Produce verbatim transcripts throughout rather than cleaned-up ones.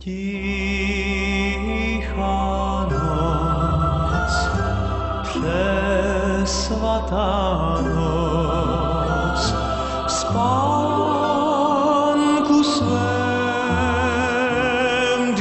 Tichá noc, přesvatá noc, v spánku svém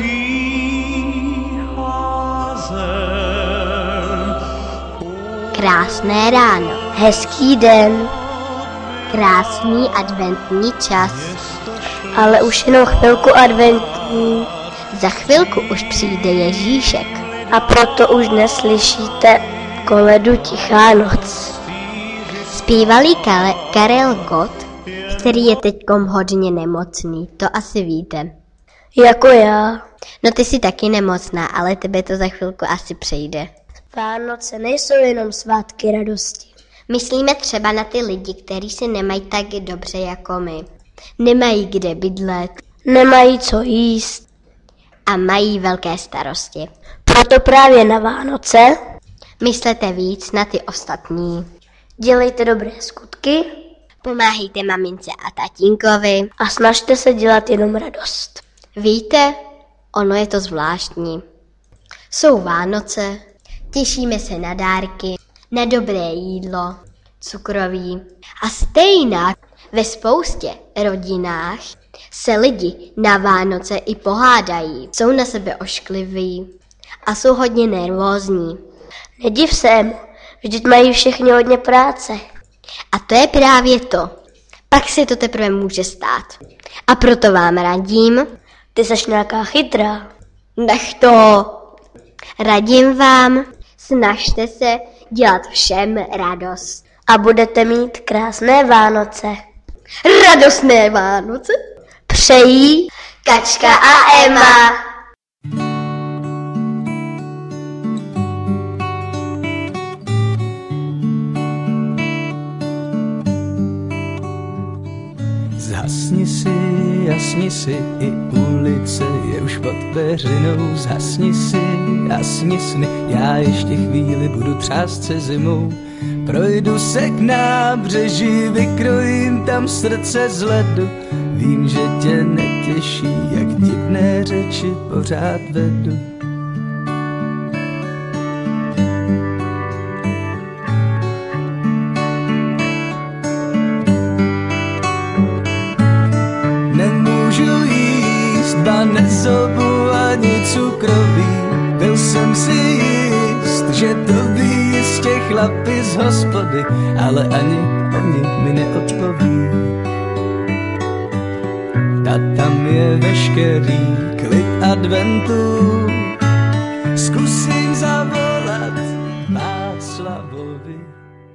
dýchá zem. Krásné ráno, hezký den, krásný adventní čas. Ale už jenom chvilku adventní. Za chvilku už přijde Ježíšek. A proto už neslyšíte koledu Tichá noc. Zpívalý Karel Gott, který je teďkom hodně nemocný, to asi víte. Jako já. No ty jsi taky nemocná, ale tebe to za chvilku asi přejde. Vánoce nejsou jenom svátky radosti. Myslíme třeba na ty lidi, kteří si nemají tak dobře jako my. Nemají kde bydlet. Nemají co jíst. A mají velké starosti. Proto právě na Vánoce myslete víc na ty ostatní. Dělejte dobré skutky. Pomáhejte mamince a tatínkovi. A snažte se dělat jenom radost. Víte, ono je to zvláštní. Jsou Vánoce, těšíme se na dárky, na dobré jídlo, cukroví. A stejně ve spoustě rodinách se lidi na Vánoce i pohádají. Jsou na sebe oškliví a jsou hodně nervózní. Nediv se mu, vždyť mají všichni hodně práce. A to je právě to. Pak se to teprve může stát. A proto vám radím. Ty seš nějaká chytrá. Nech to. Radím vám, snažte se dělat všem radost. A budete mít krásné Vánoce. Radostné Vánoce přejí Kačka a Emma. Zhasni si, jasni si, i ulice je už pod peřinou. Zhasni si, jasni sny, já ještě chvíli budu třást se zimou. Projdu se k nábřeží, vykrojím tam srdce z ledu. Vím, že tě netěší, jak divné řeči pořád vedu. Nemůžu jíst, ba nezobu ani cukroví. Byl jsem si jist, že to ví jistě chlapi z hospody, ale ani oni mi neodpoví. A tam je veškerý klid adventu. Zkusím zavolat Václavovi.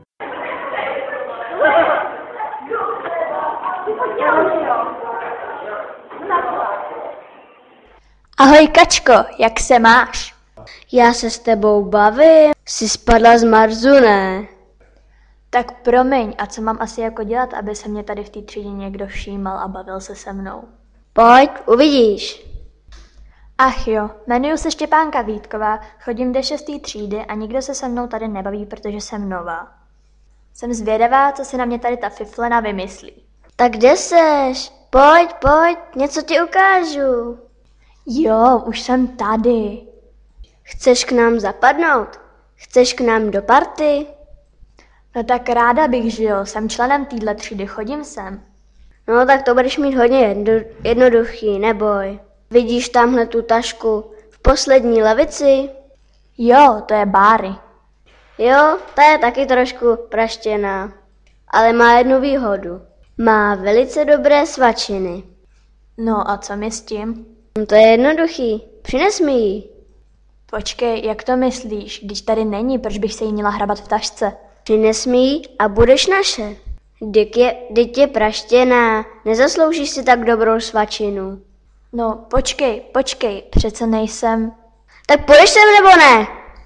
Ahoj Kačko, jak se máš? Já se s tebou bavím. Jsi spadla z Marsu, ne? Tak promiň, a co mám asi jako dělat, aby se mě tady v té třídě někdo všímal a bavil se se mnou? Pojď, uvidíš. Ach jo, jmenuji se Štěpánka Vítková, chodím do šesté třídy a nikdo se se mnou tady nebaví, protože jsem nová. Jsem zvědavá, co si na mě tady ta fiflena vymyslí. Tak kde seš? Pojď, pojď, něco ti ukážu. Jo, už jsem tady. Chceš k nám zapadnout? Chceš k nám do party? No tak ráda bych, že jo, jsem členem téhle třídy, chodím sem. No tak to budeš mít hodně jedno, jednoduchý, neboj. Vidíš tamhle tu tašku v poslední lavici? Jo, to je Báry. Jo, ta je taky trošku praštěná, ale má jednu výhodu. Má velice dobré svačiny. No a co mi s tím? No to je jednoduchý, přines mi ji. Počkej, jak to myslíš, když tady není, proč bych se jí měla hrabat v tašce? Přines mi ji a budeš naše. Dyk je, dyk je praštěná, nezasloužíš si tak dobrou svačinu. No počkej, počkej, přece nejsem... Tak půjdeš sem nebo ne?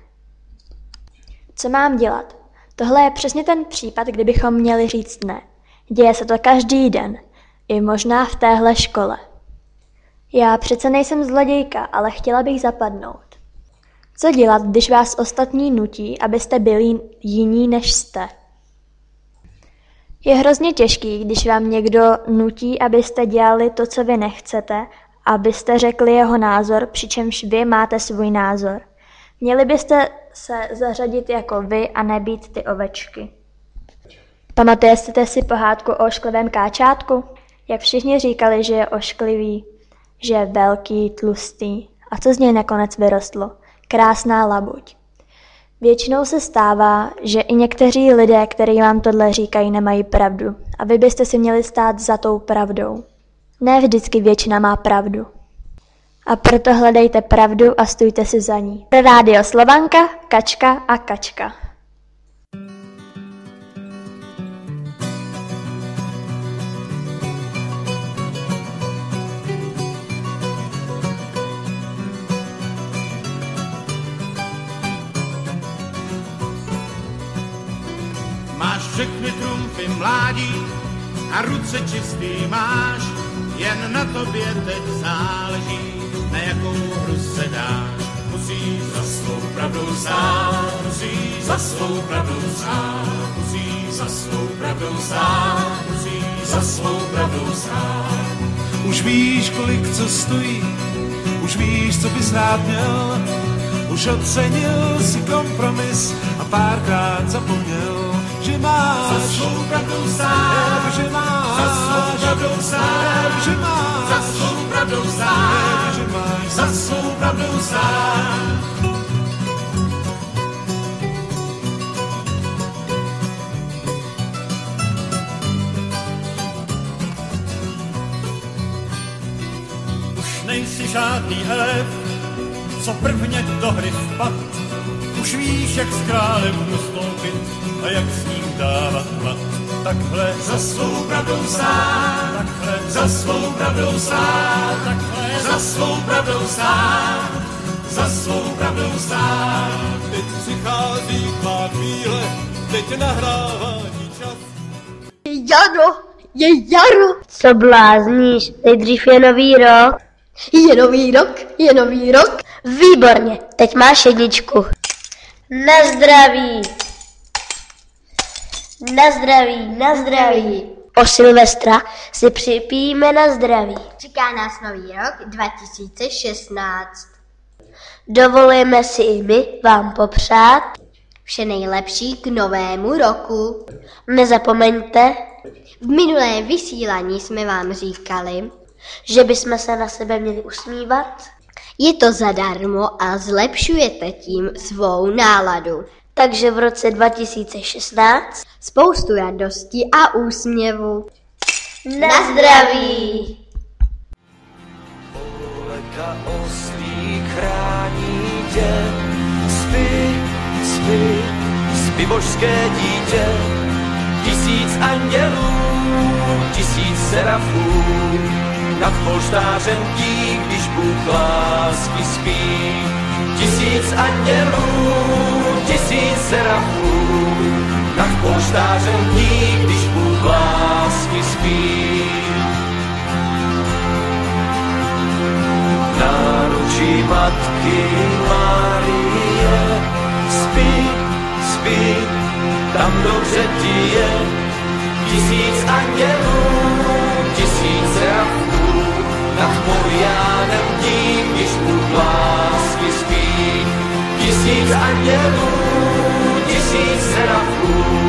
Co mám dělat? Tohle je přesně ten případ, kdybychom měli říct ne. Děje se to každý den, i možná v téhle škole. Já přece nejsem zlodějka, ale chtěla bych zapadnout. Co dělat, když vás ostatní nutí, abyste byli jiní než jste? Je hrozně těžký, když vám někdo nutí, abyste dělali to, co vy nechcete, abyste řekli jeho názor, přičemž vy máte svůj názor. Měli byste se zařadit jako vy a nebýt ty ovečky. Pamatujete si pohádku o ošklivém káčátku? Jak všichni říkali, že je ošklivý, že je velký, tlustý. A co z něj nakonec vyrostlo? Krásná labuť. Většinou se stává, že i někteří lidé, kteří vám tohle říkají, nemají pravdu. A vy byste si měli stát za tou pravdou. Ne vždycky většina má pravdu. A proto hledejte pravdu a stůjte si za ní. Rádio Slovanka, Kačka a Kačka. Máš všechny trumfy mládí a ruce čistý máš, jen na tobě teď záleží, na jakou hru se dáš. Musíš za svou pravdou stát, musíš za svou pravdou stát, musíš za svou pravdou stát, musíš za svou pravdou stát. Už víš, kolik co stojí, už víš, co bys rád měl, už ocenil si kompromis a párkrát zapomněl, že máš za svou pravdou stát, že máš za svou pravdou stát, že máš za svou pravdou stát, že máš za svou pravdou stát. Už nejsi žádný elef, co prvně do hry vpad. Už víš, jak s králem ustoupit a jak s ním dávat hlad. Takhle za svou pravdou stát, takhle za svou pravdou stát, takhle za svou pravdou stát, za svou pravdou stát. teď přichází tvá chvíle, teď nahrávání čas. Je jaro, je jaro. Co blázníš? Nejdřív je nový rok. Je nový rok, je nový rok. Výborně, teď máš jedničku. Na zdraví. Na zdraví, na zdraví. O Silvestra si připijíme na zdraví. Čeká nás nový rok dva tisíce šestnáct. Dovolujeme si i my vám popřát. Vše nejlepší k novému roku. Nezapomeňte, V minulém vysílání jsme vám říkali, že bychom se na sebe měli usmívat. je to zadarmo a zlepšujete tím svou náladu. Takže v roce dva tisíce šestnáct Spoustu radosti a úsměvu. na zdraví. Poleka oslík chrání tě, spí, spí, spí božské dítě. Tisíc andělů, tisíc serafů, nad polštářem tí, když Bůh lásky spí. Tisíc andělů, tisíc serafů, nad polštářem tí, když Bůh lásky spí. Náručí matky Marie, spí, spí, tam dobře ti je. Tisíc andělů, tisíc serafů, nad Moriánem tí, když Bůh lásky spí. Tisíc andělů, tisíc serafů,